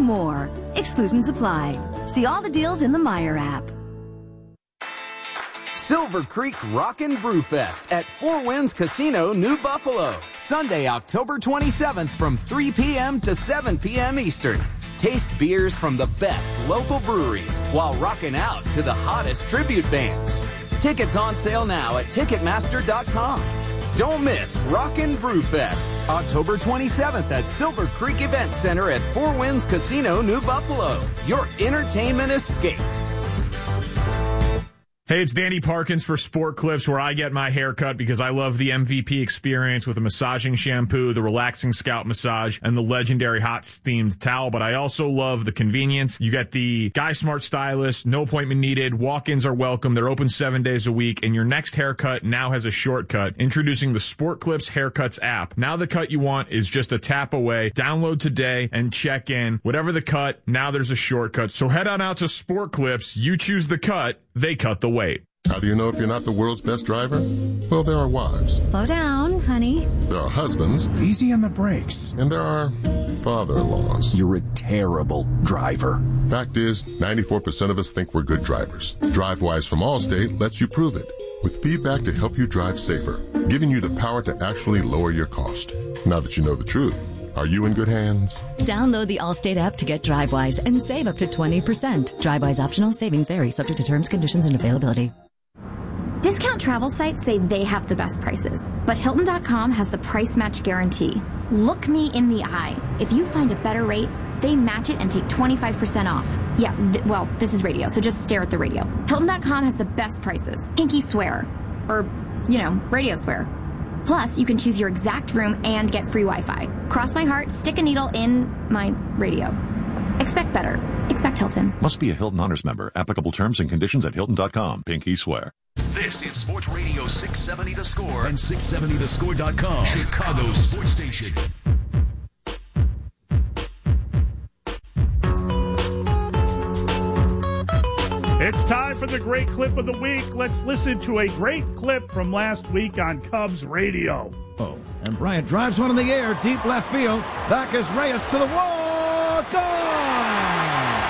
more. Exclusions apply. See all the deals in the Meijer app. Silver Creek Rockin' Brewfest at Four Winds Casino, New Buffalo. Sunday, October 27th from 3 p.m. to 7 p.m. Eastern. Taste beers from the best local breweries while rocking out to the hottest tribute bands. Tickets on sale now at Ticketmaster.com. Don't miss Rockin' Brewfest, October 27th at Silver Creek Event Center at Four Winds Casino, New Buffalo. Your entertainment escape. Hey, it's Danny Parkins for Sport Clips, where I get my hair cut because I love the MVP experience with a massaging shampoo, the relaxing scalp massage, and the legendary hot-themed towel. But I also love the convenience. You get the Guy Smart stylist, no appointment needed, walk-ins are welcome, they're open 7 days a week, and your next haircut now has a shortcut. Introducing the Sport Clips Haircuts app. Now the cut you want is just a tap away. Download today and check in. Whatever the cut, now there's a shortcut. So head on out to Sport Clips. You choose the cut, they cut the weight. How do you know if you're not the world's best driver? Well, there are wives. Slow down, honey. There are husbands. Easy on the brakes. And there are father-in-laws. You're a terrible driver. Fact is, 94% of us think we're good drivers. DriveWise from Allstate lets you prove it, with feedback to help you drive safer, giving you the power to actually lower your cost. Now that you know the truth, are you in good hands? Download the Allstate app to get DriveWise and save up to 20%. DriveWise optional. Savings vary. Subject to terms, conditions, and availability. Discount travel sites say they have the best prices, but Hilton.com has the price match guarantee. Look me in the eye. If you find a better rate, they match it and take 25% off. Yeah, well, this is radio, so just stare at the radio. Hilton.com has the best prices. Pinky swear. Or, radio swear. Plus, you can choose your exact room and get free Wi-Fi. Cross my heart, stick a needle in my radio. Expect better. Expect Hilton. Must be a Hilton Honors member. Applicable terms and conditions at Hilton.com. Pinky swear. This is Sports Radio 670 The Score and 670thescore.com. Chicago Sports Station. It's time for the great clip of the week. Let's listen to a great clip from last week on Cubs radio. Oh, and Bryant drives one in the air, deep left field. Back is Reyes to the wall. Gone!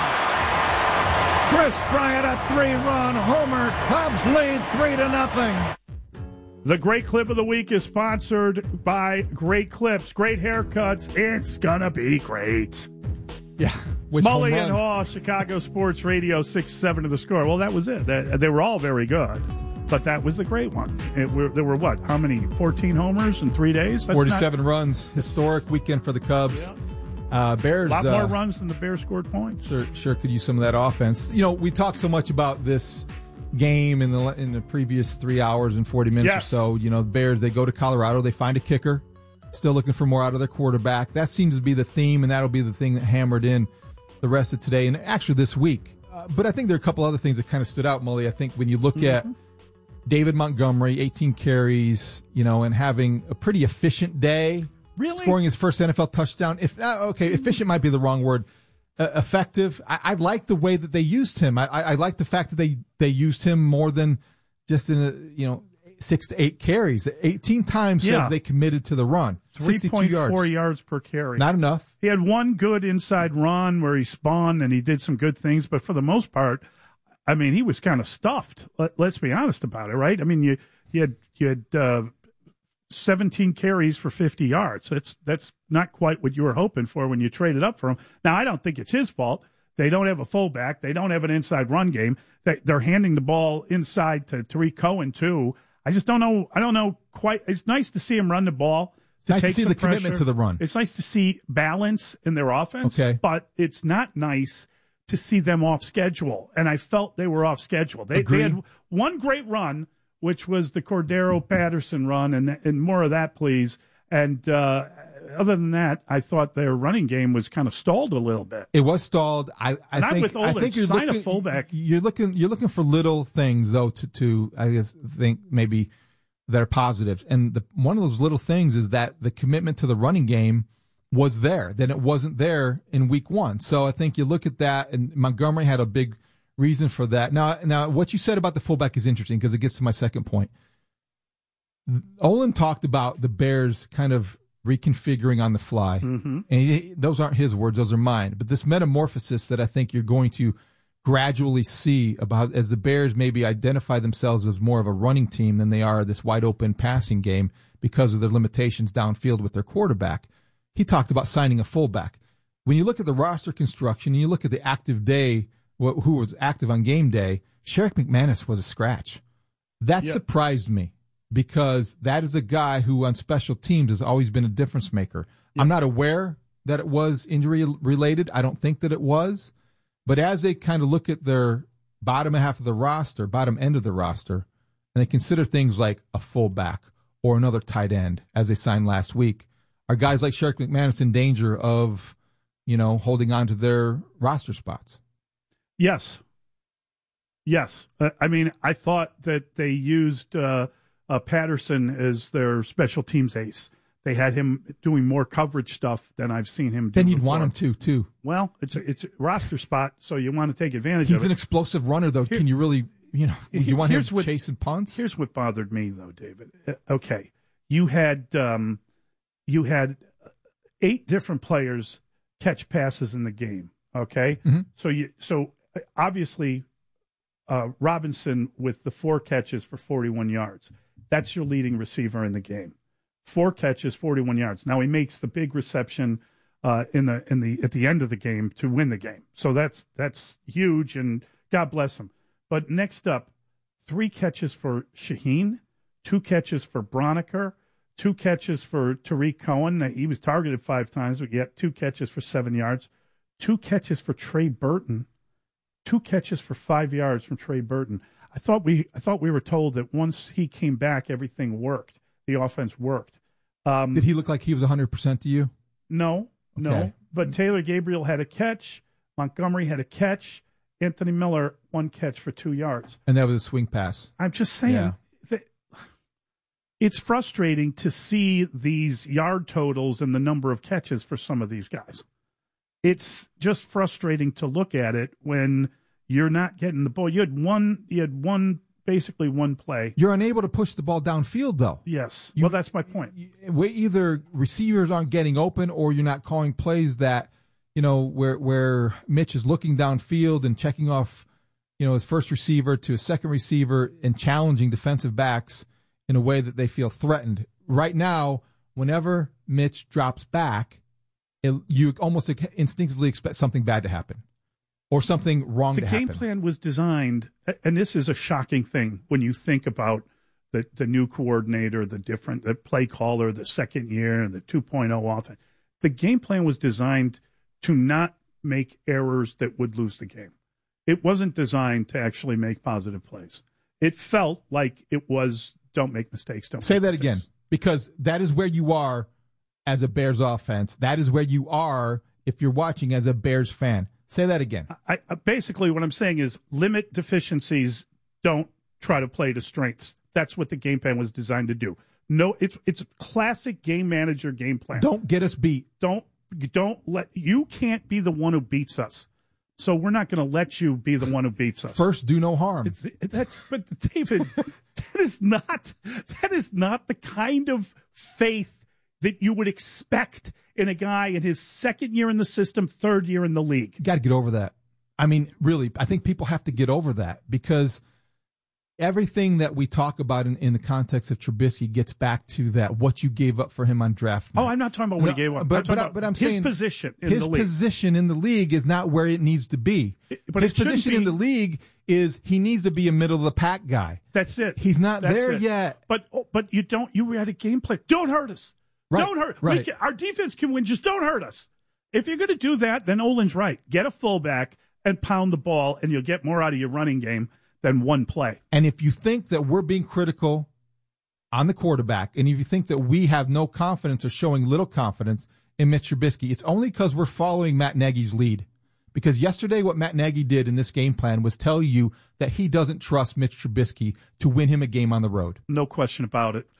Chris Bryant, a 3-run homer. Cubs lead 3-0. The great clip of the week is sponsored by Great Clips. Great haircuts. It's gonna be great. Yeah. Mully and Haw, Chicago Sports Radio 670 The Score. Well, that was it. They were all very good, but that was the great one. There were what? How many? 14 homers in 3 days? That's 47 runs. Historic weekend for the Cubs. Yeah. Bears. A lot more runs than the Bears scored points. Sure could use some of that offense. We talked so much about this game in the previous 3 hours and 40 minutes or so. The Bears, they go to Colorado. They find a kicker. Still looking for more out of their quarterback. That seems to be the theme, and that'll be the thing that hammered in the rest of today and actually this week. But I think there are a couple other things that kind of stood out, Mully. I think when you look at David Montgomery, 18 carries, and having a pretty efficient day. Really? Scoring his first NFL touchdown. Efficient might be the wrong word. Effective. I like the way that they used him. I like the fact that they used him more than just in 6 to 8 carries. 18 times says they committed to the run. 3.4 yards per carry. Not enough. He had one good inside run where he spawned and he did some good things, but for the most part, he was kind of stuffed. Let's be honest about it, right? You had 17 carries for 50 yards. That's not quite what you were hoping for when you traded up for him. Now, I don't think it's his fault. They don't have a fullback. They don't have an inside run game. They're handing the ball inside to Tariq Cohen, too. I just don't know. I don't know quite. It's nice to see him run the ball. Nice to see the commitment to the run. It's nice to see balance in their offense, but it's not nice to see them off schedule. And I felt they were off schedule. They had one great run, which was the Cordero Patterson run, and more of that, please. And other than that, I thought their running game was kind of stalled a little bit. It was stalled. I think you're sign a fullback. You're looking for little things though to I guess think maybe that are positives. And one of those little things is that the commitment to the running game was there. Then it wasn't there in week 1. So I think you look at that, and Montgomery had a big reason for that. Now what you said about the fullback is interesting because it gets to my second point. Olin talked about the Bears kind of reconfiguring on the fly. Mm-hmm. And those aren't his words, those are mine. But this metamorphosis that I think you're going to gradually see about as the Bears maybe identify themselves as more of a running team than they are this wide open passing game because of their limitations downfield with their quarterback. He talked about signing a fullback. When you look at the roster construction and you look at the active day, who was active on game day, Sherrick McManus was a scratch. That surprised me because that is a guy who on special teams has always been a difference maker. I'm not aware that it was injury related. I don't think that it was. But as they kind of look at their bottom end of the roster, and they consider things like a fullback or another tight end, as they signed last week, are guys like Sherrick McManus in danger of, holding on to their roster spots? Yes. I thought that they used Patterson as their special teams ace. They had him doing more coverage stuff than I've seen him do. Then you'd before. want him to, too. Well, it's a roster spot, so you want to take advantage of it. He's an explosive runner, though. Can you really, you want him chasing punts? Here's what bothered me, though, David. Okay. You had 8 different players catch passes in the game, okay? Mm-hmm. So obviously Robinson with the 4 catches for 41 yards. That's your leading receiver in the game. 4 catches, 41 yards. Now he makes the big reception at the end of the game to win the game. So that's huge, and God bless him. But next up, 3 catches for Shaheen, 2 catches for Broniker, 2 catches for Tariq Cohen. He was targeted 5 times, but yet 2 catches for 7 yards, 2 catches for Trey Burton, 2 catches for 5 yards from Trey Burton. I thought we were told that once he came back, everything worked. The offense worked. Did he look like he was 100% to you? No. But Taylor Gabriel had a catch. Montgomery had a catch. Anthony Miller, 1 catch for 2 yards. And that was a swing pass. I'm just saying that it's frustrating to see these yard totals and the number of catches for some of these guys. It's just frustrating to look at it when you're not getting the ball. You had basically one play. You're unable to push the ball downfield, though. Yes. Well, that's my point. Either receivers aren't getting open or you're not calling plays that, where Mitch is looking downfield and checking off, his first receiver to his second receiver and challenging defensive backs in a way that they feel threatened. Right now, whenever Mitch drops back, you almost instinctively expect something bad to happen. Or something wrong to happen. The game plan was designed, and this is a shocking thing when you think about the new coordinator, the play caller, the second year, and the 2.0 offense. The game plan was designed to not make errors that would lose the game. It wasn't designed to actually make positive plays. It felt like it was don't make mistakes, Say that again, because that is where you are as a Bears offense. That is where you are if you're watching as a Bears fan. Say that again. I basically, what I'm saying is limit deficiencies. Don't try to play to strengths. That's what the game plan was designed to do. No, it's a classic game manager game plan. Don't get us beat. You can't be the one who beats us. So we're not going to let you be the one who beats us. First, do no harm. But David, that is not the kind of faith that you would expect in a guy in his second year in the system, third year in the league. You got to get over that. I mean, really, I think people have to get over that because everything that we talk about in the context of Trubisky gets back to that, what you gave up for him on draft night. Oh, I'm not talking about what he gave up. But I'm saying his position in the league. His position in the league is not where it needs to be. But his position in the league is he needs to be a middle-of-the-pack guy. That's it. He's not there yet. But you had a game plan. Don't hurt us. Right, don't hurt. Right. Our defense can win. Just don't hurt us. If you're going to do that, then Olin's right. Get a fullback and pound the ball, and you'll get more out of your running game than one play. And if you think that we're being critical on the quarterback, and if you think that we have no confidence or showing little confidence in Mitch Trubisky, it's only because we're following Matt Nagy's lead. Because yesterday what Matt Nagy did in this game plan was tell you that he doesn't trust Mitch Trubisky to win him a game on the road. No question about it.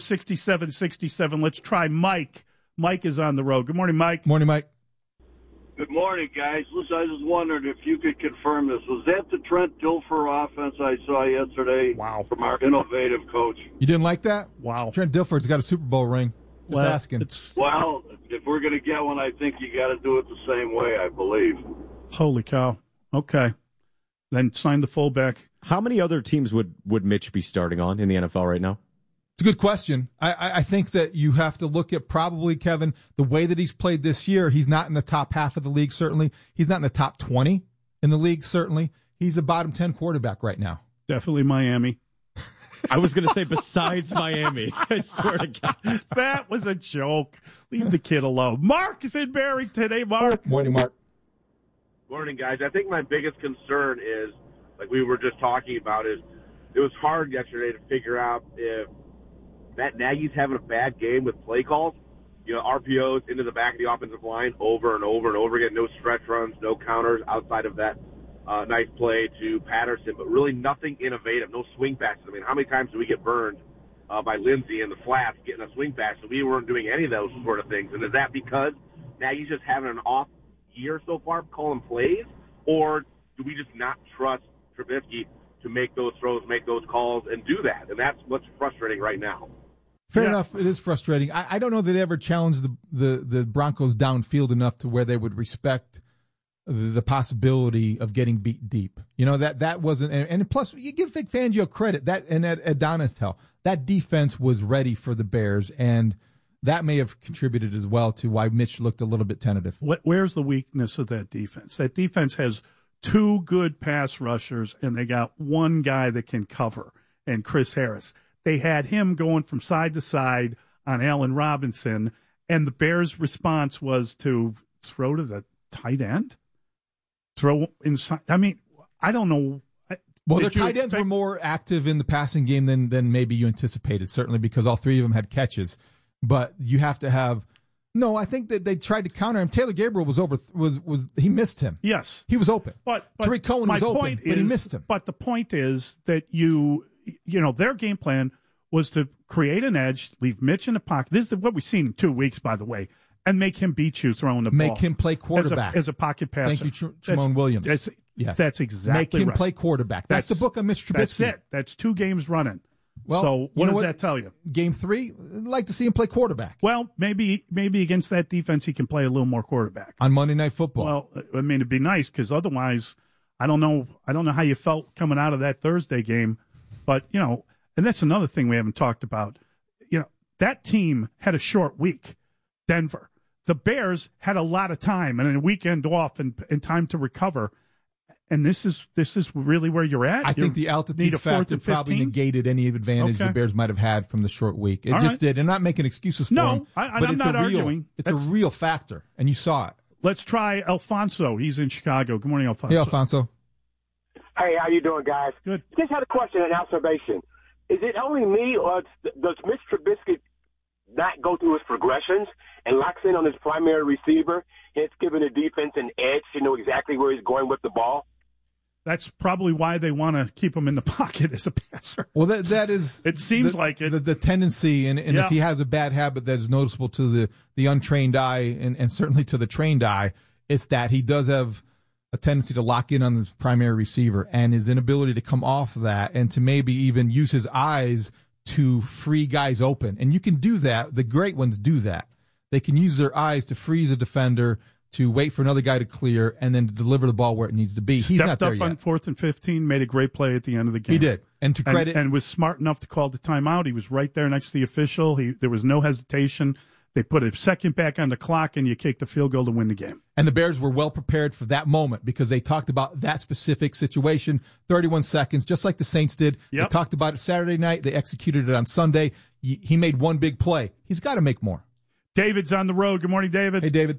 312-644-6767. Let's try Mike. Mike is on the road. Good morning, Mike. Morning, Mike. Good morning, guys. Listen, I was just wondering if you could confirm this. Was that the Trent Dilfer offense I saw yesterday? Wow. From our innovative coach? You didn't like that? Wow. Trent Dilfer's got a Super Bowl ring. Just asking. Well, if we're going to get one, I think you got to do it the same way, I believe. Holy cow. Okay. Then sign the fullback. How many other teams would Mitch be starting on in the NFL right now? It's a good question. I think that you have to look at probably, Kevin, the way that he's played this year. He's not in the top half of the league, certainly. He's not in the top 20 in the league, certainly. He's a bottom 10 quarterback right now. Definitely Miami. I was going to say besides Miami. I swear to God. That was a joke. Leave the kid alone. Mark is in Barrington. Hey, Mark. Morning, Mark. Morning, guys. I think my biggest concern is, like we were just talking about, is it was hard yesterday to figure out if Matt Nagy's having a bad game with play calls. You know, RPOs into the back of the offensive line over and over and over again. No stretch runs, no counters outside of that nice play to Patterson, but really nothing innovative, no swing passes. I mean, how many times do we get burned by Lindsey in the flats getting a swing pass? So we weren't doing any of those sort of things. And is that because Nagy's just having an off year so far calling plays, or do we just not trust Trubisky to make those throws, make those calls, and do that? And that's what's frustrating right now. Fair enough. It is frustrating. I don't know that they ever challenged the Broncos downfield enough to where they would respect the possibility of getting beat deep. You know, that wasn't, and plus you give Vic Fangio credit that, and at Donatel, that defense was ready for the Bears, and that may have contributed as well to why Mitch looked a little bit tentative. Where's the weakness of that defense? That defense has two good pass rushers, and they got one guy that can cover, and Chris Harris. They had him going from side to side on Allen Robinson, and the Bears' response was to throw to the tight end? Throw inside? I mean, I don't know. Well, their tight ends were more active in the passing game than maybe you anticipated, certainly because all three of them had catches. But you have to have – no, I think that they tried to counter him. Taylor Gabriel he missed him. Yes. He was open. But Tariq Cohen was open, but he missed him. But the point is that you know, their game plan was to create an edge, leave Mitch in the pocket. This is what we've seen in 2 weeks, by the way, and make him beat you throwing the ball. Make him play quarterback. As a pocket passer. Thank you, Tramon Williams. That's exactly Make him right. play quarterback. That's the book on Mitch Trubisky. That's it. That's 2 games running. Well, so what does that tell you? Game 3, I'd like to see him play quarterback. Well, maybe against that defense he can play a little more quarterback. On Monday Night Football. Well, I mean, it'd be nice because otherwise I don't know how you felt coming out of that Thursday game. But, you know, and that's another thing we haven't talked about. You know, that team had a short week, Denver. The Bears had a lot of time and a weekend off and time to recover. And this is really where you're at? I think the altitude factor probably negated any advantage the Bears might have had from the short week. It just did. I'm not making excuses for them. No, I'm not arguing. It's a real factor, and you saw it. Let's try Alfonso. He's in Chicago. Good morning, Alfonso. Hey, Alfonso. Hey, how you doing, guys? Good. Just had a question and observation. Is it only me, or does Mitch Trubisky not go through his progressions and locks in on his primary receiver, and it's giving the defense an edge to know exactly where he's going with the ball? That's probably why they want to keep him in the pocket as a passer. Well, that is. It seems like it. The tendency, and if he has a bad habit that is noticeable to the untrained eye and certainly to the trained eye, it's that he does have a tendency to lock in on his primary receiver, and his inability to come off that and to maybe even use his eyes to free guys open. And you can do that. The great ones do that. They can use their eyes to freeze a defender, to wait for another guy to clear, and then to deliver the ball where it needs to be. He's not there yet. Stepped up on 4th and 15, made a great play at the end of the game. He did. And to credit. And was smart enough to call the timeout. He was right there next to the official. There was no hesitation. They put a second back on the clock, and you kicked the field goal to win the game. And the Bears were well prepared for that moment because they talked about that specific situation, 31 seconds, just like the Saints did. Yep. They talked about it Saturday night. They executed it on Sunday. He made one big play. He's got to make more. David's on the road. Good morning, David. Hey, David.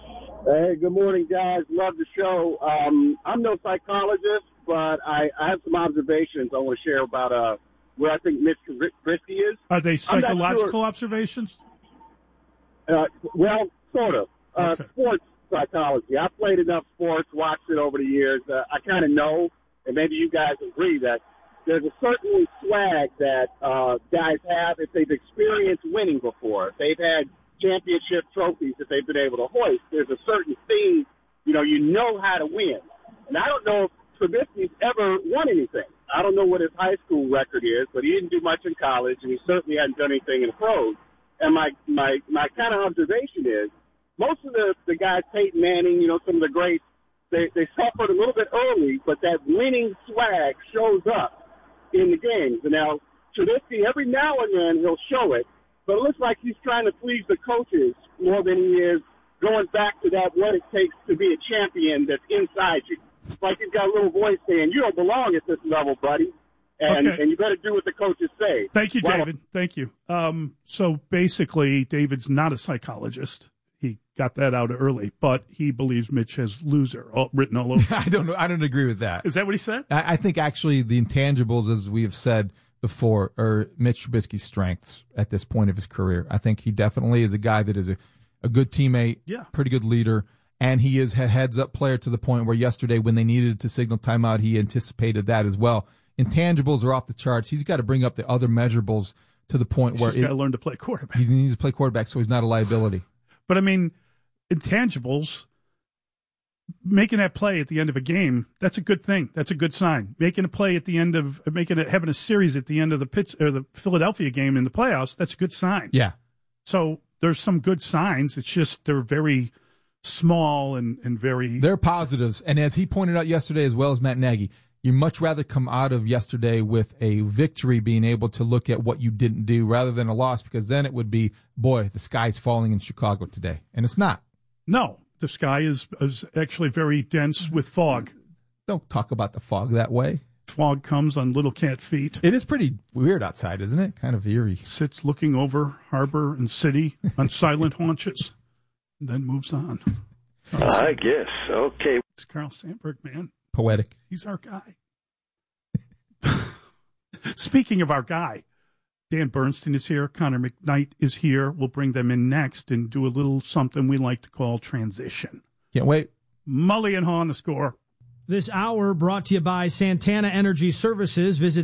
Hey, good morning, guys. Love the show. I'm no psychologist, but I have some observations I want to share about where I think Mitch Trubisky is. Are they psychological observations? Well, sort of. Okay. Sports psychology. I've played enough sports, watched it over the years. I kind of know, and maybe you guys agree, that there's a certain swag that guys have if they've experienced winning before. If they've had championship trophies that they've been able to hoist, there's a certain thing know how to win. And I don't know if Trubisky's ever won anything. I don't know what his high school record is, but he didn't do much in college, and he certainly hadn't done anything in the pros. And my kind of observation is most of the guys, Peyton Manning, some of the greats, they suffered a little bit early, but that winning swag shows up in the games. And now Trubisky, every now and then he'll show it, but it looks like he's trying to please the coaches more than he is going back to that what it takes to be a champion that's inside you. It's like he's got a little voice saying, you don't belong at this level, buddy. And you better do what the coaches say. Thank you, David. Thank you. So basically, David's not a psychologist. He got that out early, but he believes Mitch has loser written all over. I don't know. I don't agree with that. Is that what he said? I think actually the intangibles, as we have said before, are Mitch Trubisky's strengths at this point of his career. I think he definitely is a guy that is a good teammate, pretty good leader, and he is a heads-up player to the point where yesterday when they needed to signal timeout, he anticipated that as well. Intangibles are off the charts. He's got to bring up the other measurables to the point where he's got to learn to play quarterback. He needs to play quarterback, so he's not a liability. But I mean, intangibles, making that play at the end of a game, that's a good thing. That's a good sign. Making a play at the end of having a series at the end of the Philadelphia game in the playoffs, that's a good sign. Yeah. So there's some good signs. It's just they're very small and very. They're positives, and as he pointed out yesterday, as well as Matt Nagy. You much rather come out of yesterday with a victory, being able to look at what you didn't do rather than a loss, because then it would be, boy, the sky's falling in Chicago today. And it's not. No, the sky is actually very dense with fog. Don't talk about the fog that way. Fog comes on little cat feet. It is pretty weird outside, isn't it? Kind of eerie. Sits looking over harbor and city on silent haunches, and then moves on. I guess. Okay. It's Carl Sandburg, man. Poetic. He's our guy. Speaking of our guy, Dan Bernstein is here. Connor McKnight is here. We'll bring them in next and do a little something we like to call transition. Can't wait. Mully and Haw on the score. This hour brought to you by Santana Energy Services. Visit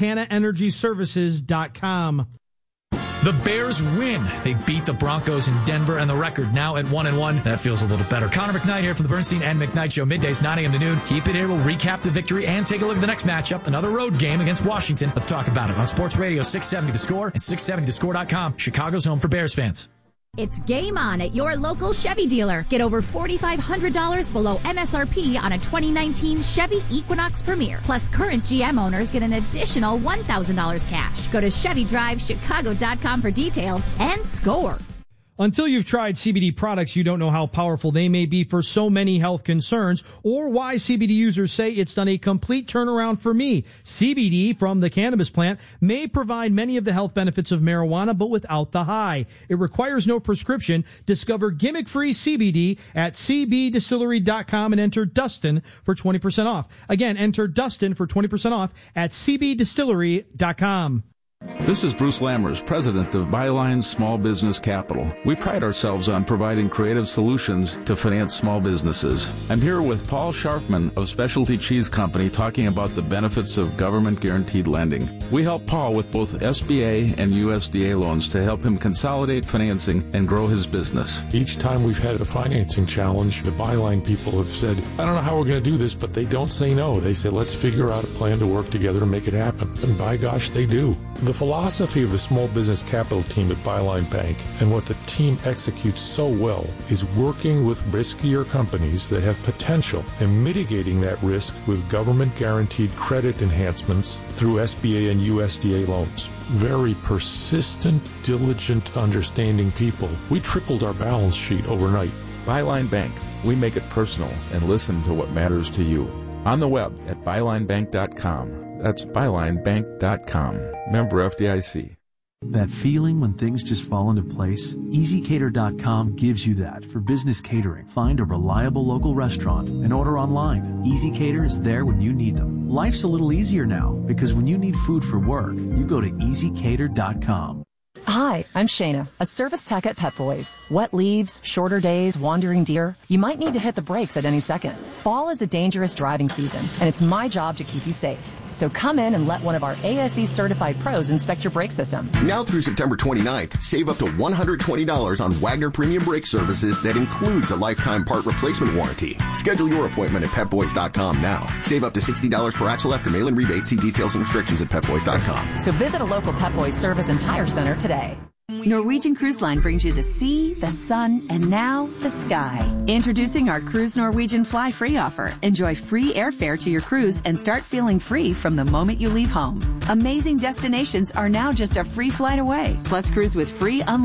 santanaenergyservices.com. The Bears win. They beat the Broncos in Denver, and the record now at 1-1. That feels a little better. Connor McKnight here from the Bernstein and McKnight Show. Middays, 9 a.m. to noon. Keep it here. We'll recap the victory and take a look at the next matchup. Another road game against Washington. Let's talk about it on Sports Radio 670 The Score and 670thescore.com. Chicago's home for Bears fans. It's game on at your local Chevy dealer. Get over $4,500 below MSRP on a 2019 Chevy Equinox Premier. Plus, current GM owners get an additional $1,000 cash. Go to ChevyDriveChicago.com for details and score. Until you've tried CBD products, you don't know how powerful they may be for so many health concerns, or why CBD users say it's done a complete turnaround for me. CBD from the cannabis plant may provide many of the health benefits of marijuana, but without the high. It requires no prescription. Discover gimmick-free CBD at cbdistillery.com and enter Dustin for 20% off. Again, enter Dustin for 20% off at cbdistillery.com. This is Bruce Lammers, president of Byline Small Business Capital. We pride ourselves on providing creative solutions to finance small businesses. I'm here with Paul Scharfman of Specialty Cheese Company talking about the benefits of government-guaranteed lending. We help Paul with both SBA and USDA loans to help him consolidate financing and grow his business. Each time we've had a financing challenge, the Byline people have said, I don't know how we're going to do this, but they don't say no. They say, let's figure out a plan to work together and make it happen. And by gosh, they do. The philosophy of the small business capital team at Byline Bank and what the team executes so well is working with riskier companies that have potential and mitigating that risk with government-guaranteed credit enhancements through SBA and USDA loans. Very persistent, diligent, understanding people. We tripled our balance sheet overnight. Byline Bank. We make it personal and listen to what matters to you. On the web at bylinebank.com. That's bylinebank.com. Member FDIC. That feeling when things just fall into place? EasyCater.com gives you that for business catering. Find a reliable local restaurant and order online. EasyCater is there when you need them. Life's a little easier now because when you need food for work, you go to EasyCater.com. Hi, I'm Shayna, a service tech at Pep Boys. Wet leaves, shorter days, wandering deer. You might need to hit the brakes at any second. Fall is a dangerous driving season, and it's my job to keep you safe. So come in and let one of our ASE certified pros inspect your brake system. Now through September 29th, save up to $120 on Wagner Premium Brake Services that includes a lifetime part replacement warranty. Schedule your appointment at PepBoys.com now. Save up to $60 per axle after mail-in rebate. See details and restrictions at PepBoys.com. So visit a local Pep Boys service and tire center today. Norwegian Cruise Line brings you the sea, the sun, and now the sky. Introducing our Cruise Norwegian Fly Free offer. Enjoy free airfare to your cruise and start feeling free from the moment you leave home. Amazing destinations are now just a free flight away. Plus cruise with free unlimited